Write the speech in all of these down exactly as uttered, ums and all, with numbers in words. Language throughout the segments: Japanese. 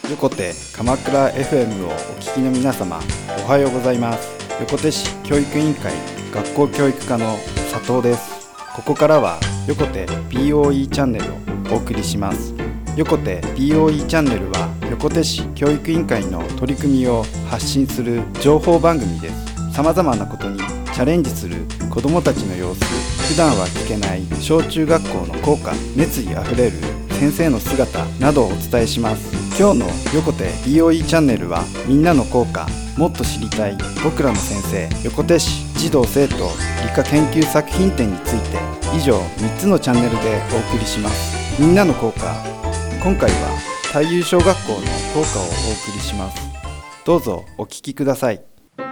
横手鎌倉 エフエム をお聞きの皆様、おはようございます。横手市教育委員会学校教育課の佐藤です。ここからは横手 ピーオーイー チャンネルをお送りします。横手 ピーオーイー チャンネルは横手市教育委員会の取り組みを発信する情報番組です。さまざまなことにチャレンジする子どもたちの様子、普段は聞けない小中学校の校歌、熱意あふれる先生の姿などをお伝えします。今日の横手 ピーオーイー チャンネルは、みんなの校歌、もっと知りたい僕らの先生、横手市児童生徒理科研究作品展について、以上みっつのチャンネルでお送りします。みんなの校歌、今回は太遊小学校の校歌をお送りします。どうぞお聞きください。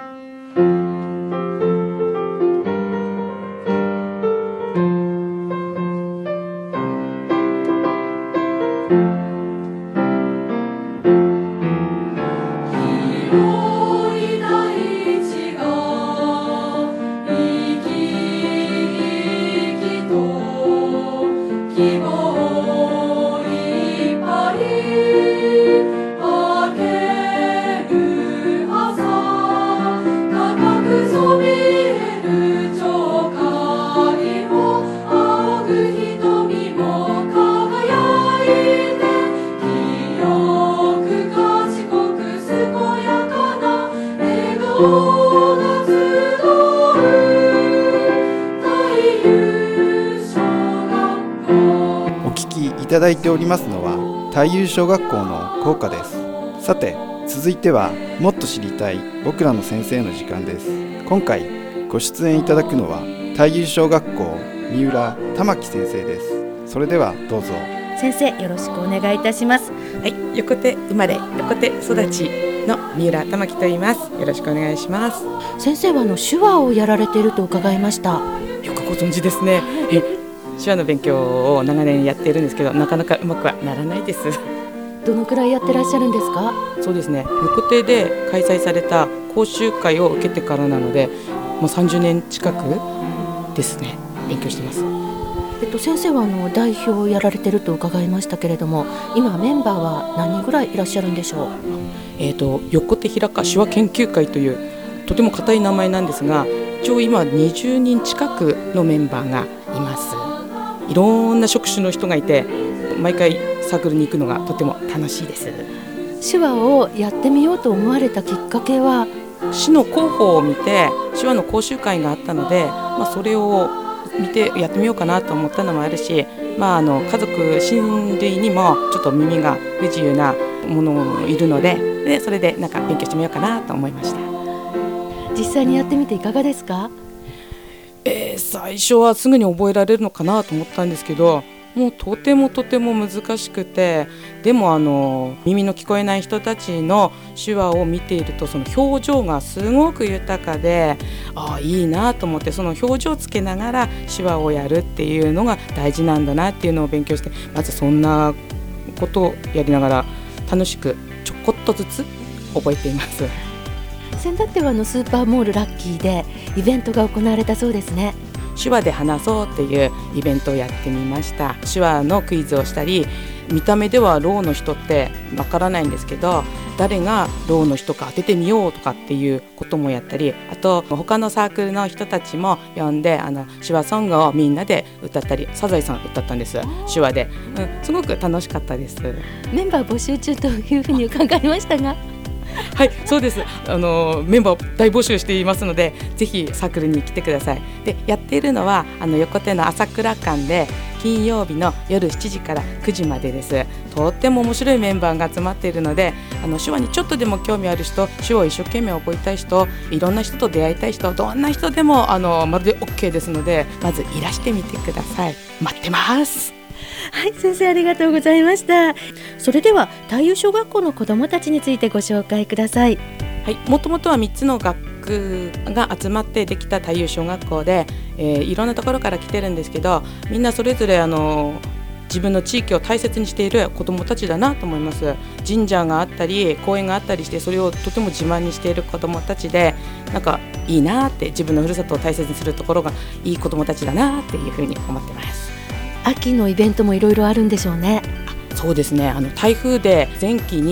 お聞きいただいておりますのは太遊小学校の校歌です。さて、続いてはもっと知りたい僕らの先生の時間です。今回ご出演いただくのは太遊小学校三浦玉木先生です。それではどうぞ。 先生、よろしくお願いいたします。 はい、横手生まれ横手育ちの三浦玉木と言います。よろしくお願いします。 先生はあの手話をやられていると伺いました。 よくご存知ですね。え手話の勉強を長年やっているんですけど、なかなかうまくはならないです。 どのくらいやってらっしゃるんですか？ そうですね、横手で開催された講習会を受けてからなので、もうさんじゅうねん近くですね、勉強しています。 えっと、先生はあの代表をやられていると伺いましたけれども、今メンバーは何人ぐらいいらっしゃるんでしょう？ えーと、横手平賀手話研究会というとても固い名前なんですが、一応今にじゅうにん近くのメンバーがいます。いろんな職種の人がいて、毎回サークルに行くのがとても楽しいです。 手話をやってみようと思われたきっかけは？ 市の広報を見て手話の講習会があったので、まあ、それを見てやってみようかなと思ったのもあるし、まあ、あの家族親類にもちょっと耳が不自由なものもいるの で, でそれでなんか勉強してみようかなと思いました。 実際にやってみていかがですか？ えー、最初はすぐに覚えられるのかなと思ったんですけど、もうとてもとても難しくて、でもあの耳の聞こえない人たちの手話を見ていると、その表情がすごく豊かで、ああいいなと思って、その表情をつけながら手話をやるっていうのが大事なんだなっていうのを勉強して、まずそんなことをやりながら楽しくちょこっとずつ覚えています。 先だってはあのスーパーモールラッキーでイベントが行われたそうですね。 手話で話そうっていうイベントをやってみました。手話のクイズをしたり、見た目ではろうの人ってわからないんですけど、誰がろうの人か当ててみようとかっていうこともやったり、あと他のサークルの人たちも呼んで、あの手話ソングをみんなで歌ったり、サザエさん歌ったんです、手話で、うん、すごく楽しかったです。 メンバー募集中というふうに伺いましたがはい、そうです。あのメンバー大募集していますので、ぜひサークルに来てください。で、やっているのはあの横手の朝倉館で金曜日の夜しちじからくじまでです。とっても面白いメンバーが集まっているので、あの手話にちょっとでも興味ある人、手話を一生懸命覚えたい人、いろんな人と出会いたい人、どんな人でもあのまるで OK ですので、まずいらしてみてください。待ってます。 はい、先生ありがとうございました。それでは太遊小学校の子どもたちについてご紹介ください。 はい、もともとはみっつの学区が集まってできた太遊小学校で、えー、いろんなところから来てるんですけど、みんなそれぞれあの自分の地域を大切にしている子どもたちだなと思います。神社があったり公園があったりして、それをとても自慢にしている子どもたちで、なんかいいなって、自分のふるさとを大切にするところがいい子どもたちだなっていうふうに思ってます。 秋のイベントもいろいろあるんでしょうね。 そうですね、あの台風で前期に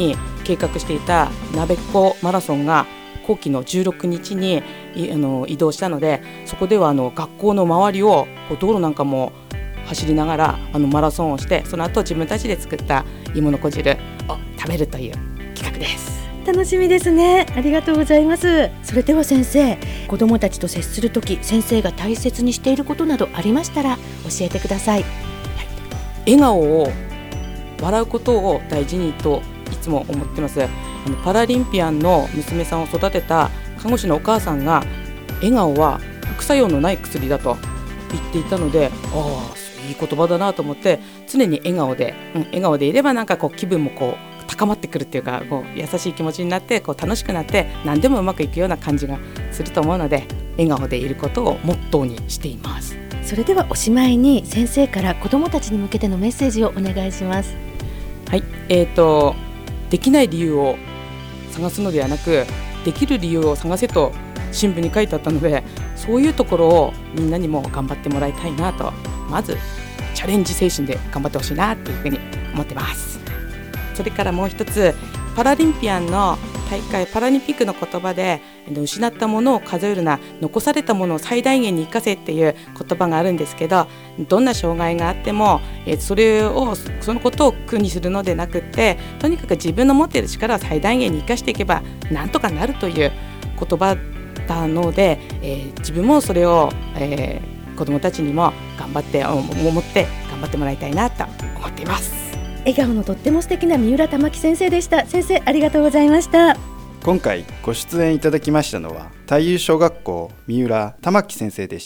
計画していたなべっこマラソンが後期のじゅうろくにちにあの移動したので、そこではあの学校の周りをこう道路なんかも走りながらあのマラソンをして、その後自分たちで作った芋のこ汁を食べるという企画です。 楽しみですね。ありがとうございます。それでは先生、子どもたちと接するとき先生が大切にしていることなどありましたら教えてください。 笑顔を笑うことを大事にといつも思ってます。あのパラリンピアンの娘さんを育てた看護師のお母さんが、笑顔は副作用のない薬だと言っていたので、ああいい言葉だなと思って、常に笑顔で、うん、笑顔でいればなんかこう気分もこう高まってくるっていうか、こう優しい気持ちになって、こう楽しくなって何でもうまくいくような感じがすると思うので、笑顔でいることをモットーにしています。 それではおしまいに先生から子どもたちに向けてのメッセージをお願いします。 はい、えーとできない理由を探すのではなく、できる理由を探せと新聞に書いてあったので、そういうところをみんなにも頑張ってもらいたいなと、まずチャレンジ精神で頑張ってほしいなというふうに思ってます。それからもう一つ、パラリンピアンの大会、パラリンピックの言葉で、失ったものを数えるな、残されたものを最大限に生かせっていう言葉があるんですけど、どんな障害があってもそれをそのことを苦にするのでなくって、とにかく自分の持っている力を最大限に生かしていけばなんとかなるという言葉なので、えー、自分もそれを、えー、子どもたちにも頑張って思って頑張ってもらいたいなと思っています。 笑顔のとっても素敵な三浦玉木先生でした。先生ありがとうございました。 今回ご出演いただきましたのは太遊小学校三浦玉木先生でした。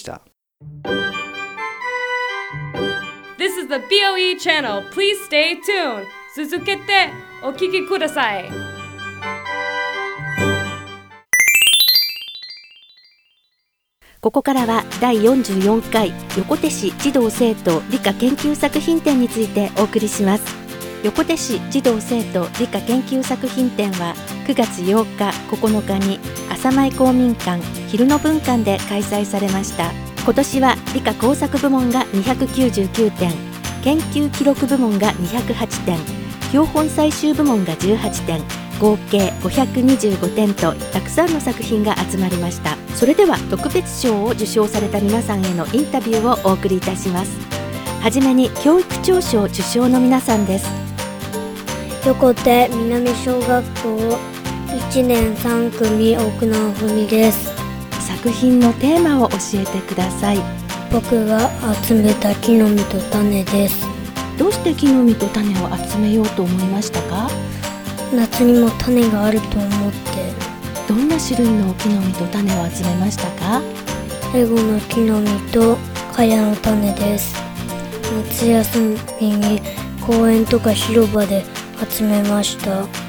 This is the ビーオーイー channel. Please stay tuned. 続けてお聞きください。 ここからはだいよんじゅうよんかい横手市児童生徒理科研究作品展についてお送りします。横手市児童生徒理科研究作品展はくがつようか、ここのかに朝前公民館昼の分館で開催されました。今年は理科工作部門がにひゃくきゅうじゅうきゅうてん、研究記録部門がにひゃくはちてん、標本採集部門がじゅうはちてん、合計ごひゃくにじゅうごてんとたくさんの作品が集まりました。それでは特別賞を受賞された皆さんへのインタビューをお送りいたします。はじめに教育長賞受賞の皆さんです。 横手南小学校いちねんさんくみ奥直文です。 作品のテーマを教えてください。 僕が集めた木の実と種です。 どうして木の実と種を集めようと思いましたか？ 夏にも種があると思って。 どんな種類の木の実と種を集めましたか？ レゴの木の実とカヤの種です。夏休みに公園とか広場で集めました。 はい、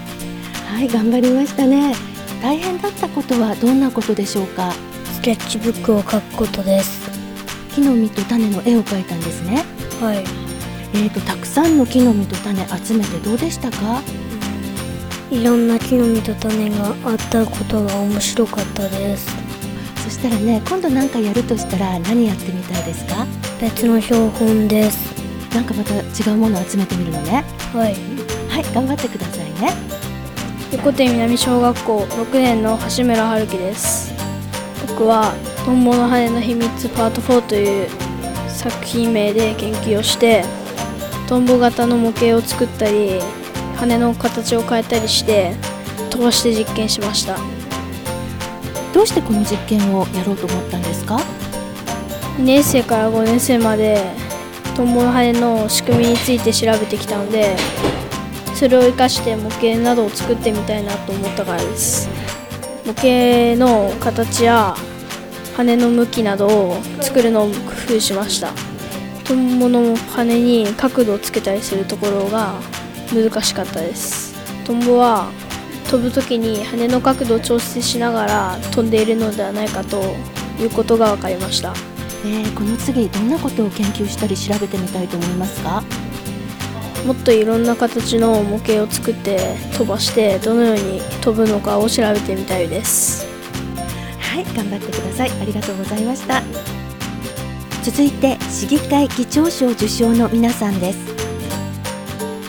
頑張りましたね。大変だったことはどんなことでしょうか？ スケッチブックを書くことです。 木の実と種の絵を描いたんですね。 はい。 えーと、たくさんの木の実と種集めてどうでしたか？ いろんな木の実と種があったことが面白かったです。 そしたらね、今度何かやるとしたら何やってみたいですか？ 別の標本です。 なんかまた違うものを集めてみるのね。 はい。 はい、頑張ってくださいね。 横手南小学校ろくねんの橋村春樹です。僕はトンボの羽の秘密パートフォーという作品名で研究をして、トンボ型の模型を作ったり羽の形を変えたりして飛ばして実験しました。 どうしてこの実験をやろうと思ったんですか？ にねんせいからごねんせいまでトンボの羽の仕組みについて調べてきたので、それを生かして模型などを作ってみたいなと思ったからです。模型の形や羽の向きなどを作るのを工夫しました。トンボの羽に角度をつけたりするところが難しかったです。トンボは飛ぶときに羽の角度を調整しながら飛んでいるのではないかということが分かりました。 えー、この次どんなことを研究したり調べてみたいと思いますか？ もっといろんな形の模型を作って飛ばしてどのように飛ぶのかを調べてみたいです。 はい、頑張ってください。ありがとうございました。続いて市議会議長賞受賞の皆さんです。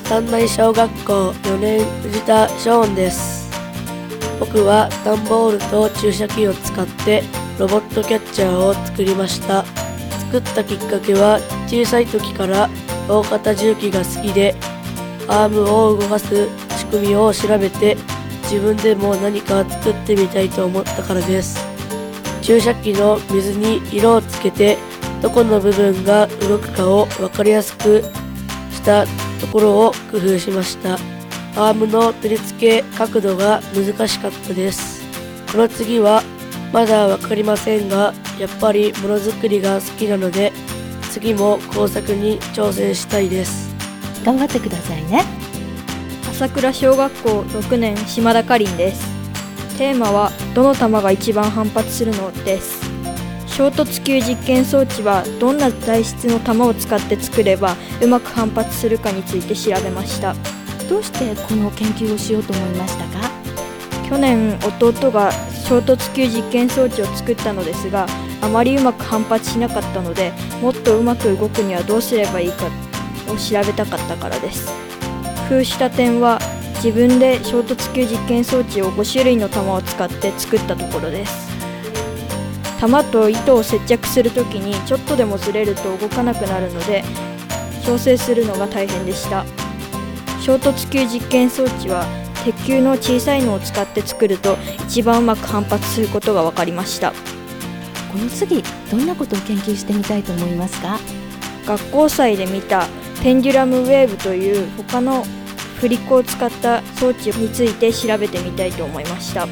三内小学校よねん藤田ショーンです。僕は段ボールと注射器を使ってロボットキャッチャーを作りました。作ったきっかけは小さい時から大型重機が好きで、アームを動かす仕組みを調べて自分でも何か作ってみたいと思ったからです。注射器の水に色をつけてどこの部分が動くかを分かりやすくしたところを工夫しました。アームの取り付け角度が難しかったです。この次はまだ分かりませんが、やっぱりものづくりが好きなので次も工作に挑戦したいです。 頑張ってくださいね。 朝倉小学校ろくねん島田かりんです。テーマはどの球が一番反発するのです。衝突球実験装置はどんな材質の球を使って作ればうまく反発するかについて調べました。 どうしてこの研究をしようと思いましたか？ 去年弟が衝突球実験装置を作ったのですが、あまりうまく反発しなかったので、もっとうまく動くにはどうすればいいかを調べたかったからです。工夫した点は、自分で衝突球実験装置をご種類の球を使って作ったところです。球と糸を接着するときにちょっとでもずれると動かなくなるので、調整するのが大変でした。衝突球実験装置は鉄球の小さいのを使って作ると一番うまく反発することが分かりました。 この次どんなことを研究してみたいと思いますか？ 学校祭で見たペンデュラムウェーブという他の振り子を使った装置について調べてみたいと思いました。 はい、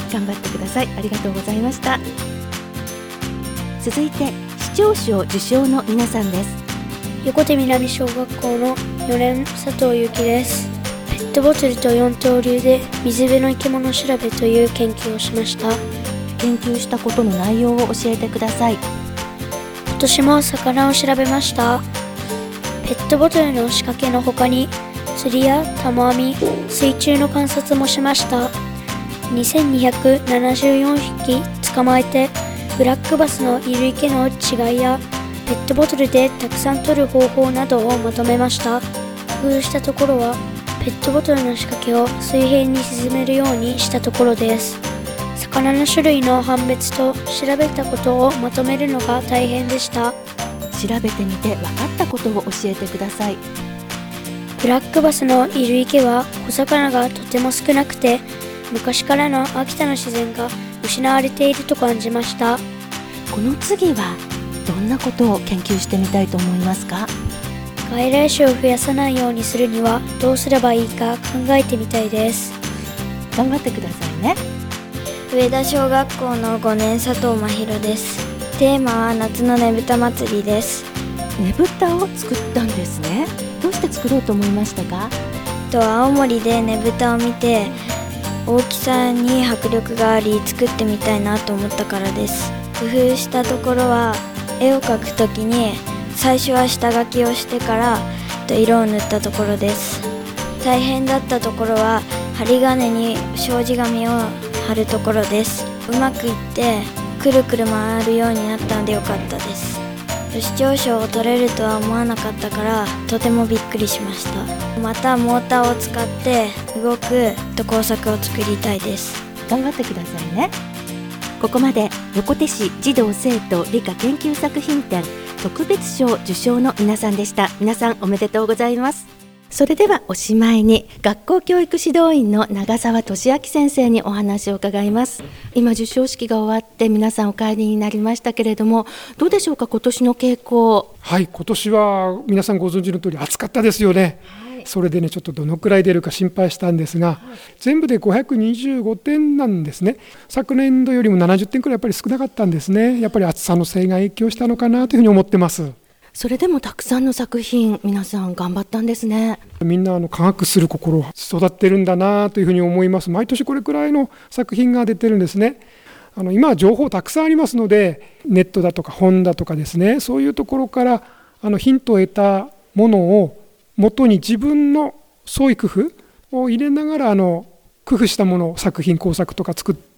頑張ってください。ありがとうございました。続いて市長賞受賞の皆さんです。 横手南小学校のよねん佐藤ゆきです。ペットボトルと四刀流で水辺の生き物調べという研究をしました。 研究したことの内容を教えてください。 今年も魚を調べました。ペットボトルの仕掛けの他に釣りや玉網、水中の観察もしました。にせんにひゃくななじゅうよんひき捕まえて、ブラックバスのいる池の違いやペットボトルでたくさん取る方法などをまとめました。工夫したところはペットボトルの仕掛けを水平に沈めるようにしたところです。魚の種類の判別と調べたことをまとめるのが大変でした。 調べてみて分かったことを教えてください。 ブラックバスのいる池は小魚がとても少なくて、昔からの秋田の自然が失われていると感じました。 この次はどんなことを研究してみたいと思いますか？ 外来種を増やさないようにするにはどうすればいいか考えてみたいです。 頑張ってくださいね。 上田小学校のごねん佐藤真弘です。テーマは夏のねぶた祭りです。 ねぶたを作ったんですね。どうして作ろうと思いましたか？ と青森でねぶたを見て、大きさに迫力があり作ってみたいなと思ったからです。工夫したところは、絵を描くときに最初は下書きをしてから色を塗ったところです。大変だったところは針金に障子紙を貼るところです。うまくいってくるくる回るようになったのでよかったです。市長賞を取れるとは思わなかったからとてもびっくりしました。またモーターを使って動く工作を作りたいです。 頑張ってくださいね。ここまで横手市児童生徒理科研究作品展特別賞受賞の皆さんでした。皆さんおめでとうございます。それではおしまいに学校教育指導員の長澤俊明先生にお話を伺います。今授賞式が終わって皆さんお帰りになりましたけれども、どうでしょうか、今年の傾向。 はい、今年は皆さんご存知の通り暑かったですよね。はい、それでねちょっとどのくらい出るか心配したんですが、はい、全部でごひゃくにじゅうごてんなんですね。昨年度よりもななじゅってんくらいやっぱり少なかったんですね。やっぱり暑さのせいが影響したのかなというふうに思ってます。 それでもたくさんの作品皆さん頑張ったんですね。 みんなあの科学する心を育ってるんだなというふうに思います。毎年これくらいの作品が出てるんですね。あの今は情報たくさんありますので、ネットだとか本だとかですね、そういうところからあのヒントを得たものを元に自分の創意工夫を入れながらあの工夫したものを作品工作とか作っ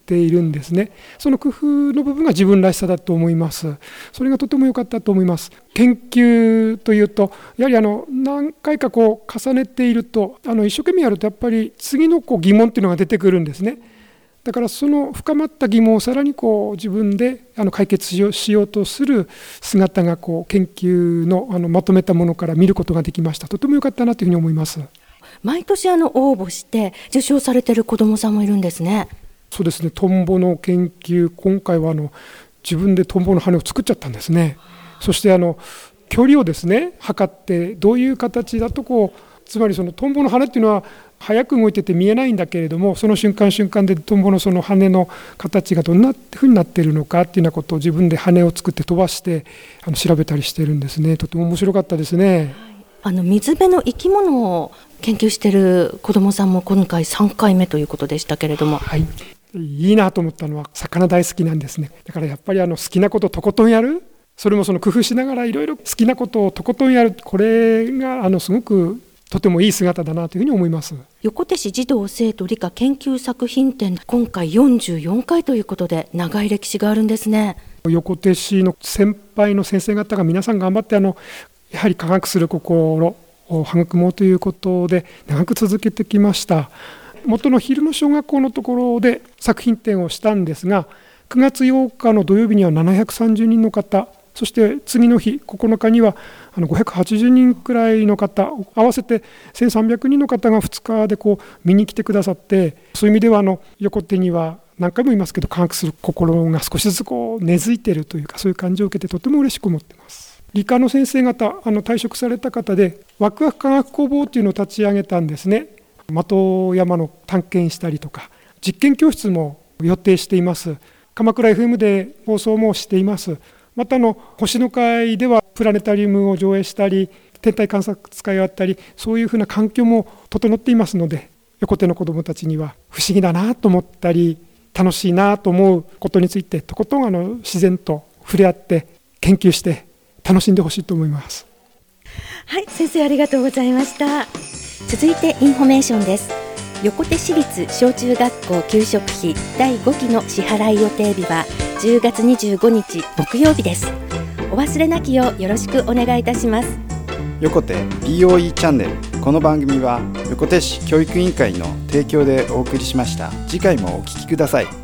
っているんですね。その工夫の部分が自分らしさだと思います。それがとても良かったと思います。研究というとやはりあの何回かこう重ねているとあの一生懸命やるとやっぱり次のこう疑問っていうのが出てくるんですね。だからその深まった疑問をさらにこう自分であの解決しよう、しようとする姿がこう研究 の, あのまとめたものから見ることができました。とても良かったなというふうに思います。 毎年あの応募して受賞されている子どもさんもいるんですね。 そうですね。トンボの研究、今回はあの自分でトンボの羽を作っちゃったんですね。そしてあの距離をですね測ってどういう形だとこうつまりそのトンボの羽っていうのは早く動いてて見えないんだけれども、その瞬間瞬間でトンボのその羽の形がどんなふうになっているのかっていうようなことを自分で羽を作って飛ばしてあの調べたりしてるんですね。とても面白かったですね。 あの水辺の生き物を研究している子どもさんも今回さんかいめということでしたけれども、 はい、いいなと思ったのは魚大好きなんですね。だからやっぱりあの好きなことをとことんやる、それもその工夫しながらいろいろ好きなことをとことんやる、これがあのすごくとてもいい姿だなというふうに思います。 横手市児童生徒理科研究作品展、今回よんじゅうよんかいということで長い歴史があるんですね。 横手市の先輩の先生方が皆さん頑張ってあのやはり科学する心を育もうということで長く続けてきました。元の昼の小学校のところで作品展をしたんですが、くがつようかの土曜日にはななひゃくさんじゅうにんの方、そして次の日ここのかにはあのごひゃくはちじゅうにんくらいの方、合わせてせんさんびゃくにんの方がふつかでこう見に来てくださって、そういう意味ではあの横手には何回も言いますけど科学する心が少しずつこう根付いているというか、そういう感じを受けてとても嬉しく思っています。理科の先生方、あの退職された方でワクワク科学工房というのを立ち上げたんですね。的山の探検したりとか実験教室も予定しています。鎌倉 エフエム で放送もしています。またの星の会ではプラネタリウムを上映したり天体観察会をやったり、そういうふうな環境も整っていますので、横手の子どもたちには不思議だなと思ったり楽しいなと思うことについてとことんあの自然と触れ合って研究して楽しんでほしいと思います。 はい、先生ありがとうございました。続いてインフォメーションです。横手市立小中学校給食費だいごきの支払い予定日はじゅうがつにじゅうごにち木曜日です。お忘れなきようよろしくお願いいたします。 横手 ピーオーイー チャンネル、この番組は横手市教育委員会の提供でお送りしました。次回もお聞きください。